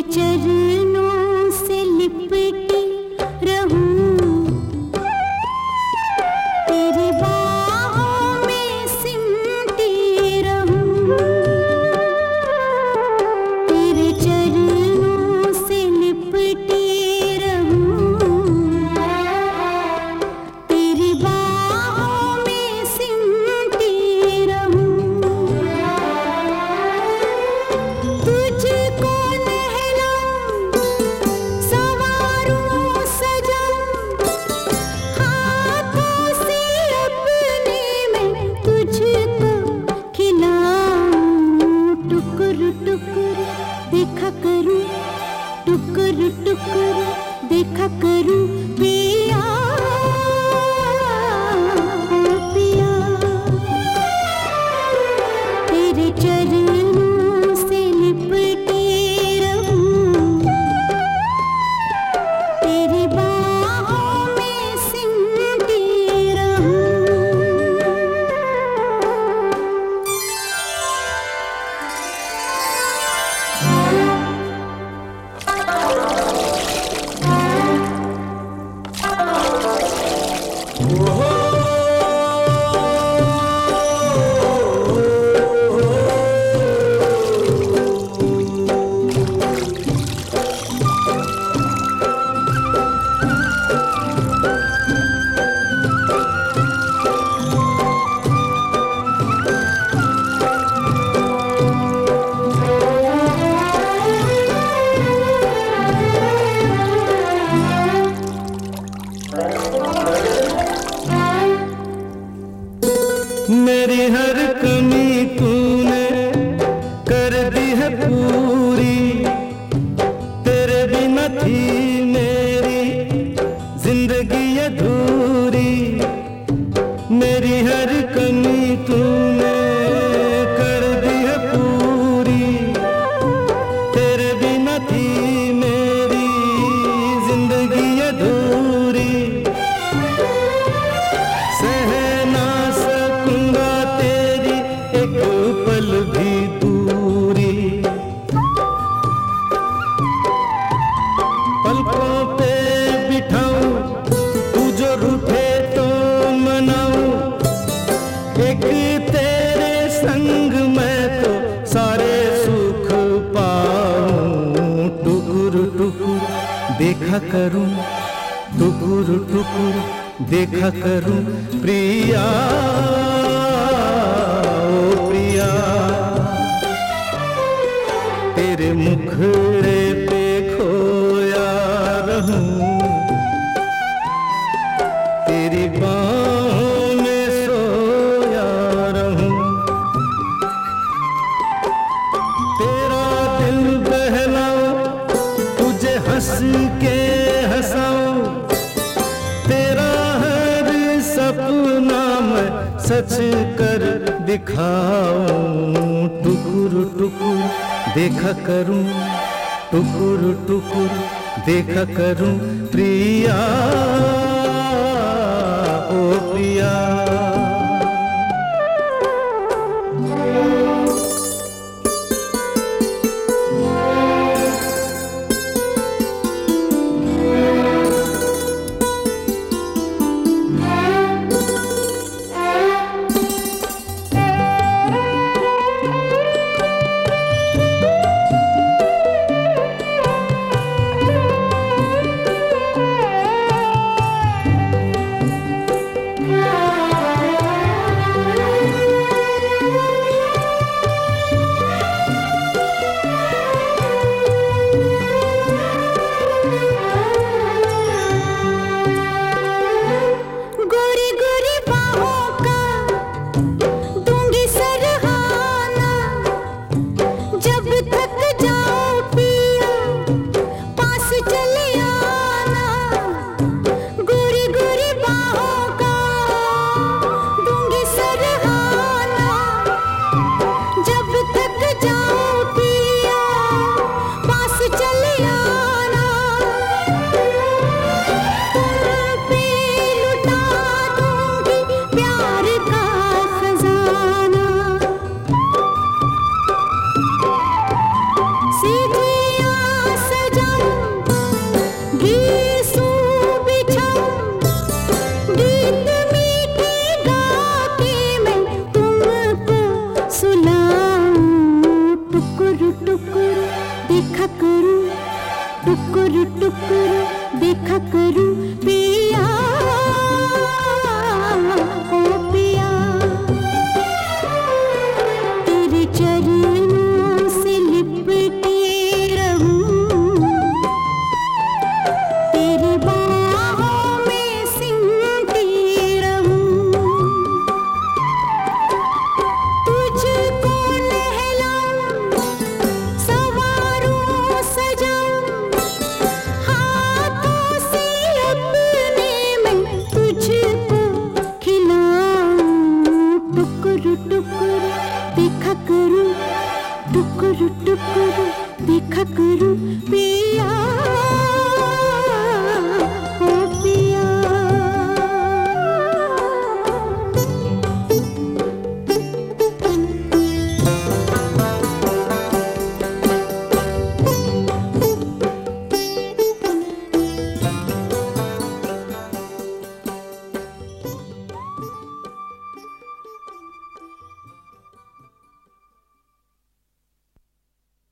चरणों से लिपटी रहूं, तेरी बाहों में सिमटी रहूं, तेरे चरणों से लिपटी रहूं, तेरी बाहों में सिमटी रहूं, तुझको नहलाऊं, संवारूं, सजाऊं, हाथों से अपने मैं तुझको खिलाऊं, टुकुर टुकुर देखा करूं, टुकुर टुकुर देखा करूं, पिया पिया, तेरे चरणों से लिपटी रहूं, तेरी बाहों में सिमटी रहूं। मेरी हर कमी तूने कर दी है पूरी, तेरे बिना थी मेरी जिंदगी अधूरी, मेरी हर कमी तूने कर दी है पूरी, तेरे बिना थी मेरी जिंदगी अधूरी, सह ना सकूंगा तेरी एक पल भी दूरी, पलकों पे बिठाऊं तू जो रूठे तो मनाऊं, एक तेरे संग मैं तो सारे सुख पाऊं, टुकुर टुकुर देखा करूं, टुकुर टुकुर देखा करूं, प्रिया ओ प्रिया, तेरे मुखड़े पे खोया रहूं, तेरी बाहों में सोया रहूं, तेरा दिल बहलाऊं, तुझे हंस के हंसाऊं, तेरा हर सपना मैं सच कर दिखाऊं, टुकुर टुकुर देखा करूं, टुकुर टुकुर देखा करूं, प्रिया ओ प्रिया। देखा करूं, टुकुर टुकुर देखा करूं पिया, ओ पिया। तेरे चरणों से लिपटे रहूं, तेरी बाहों में सिमटी रहूं, तुझको नहलाऊं, संवारूं, सजाऊं, हाथों से अपने मैं तुझको खिलाऊं। टुकुर टुकुर देखा करूं, टुकुर टुकुर देखा करूं पिया।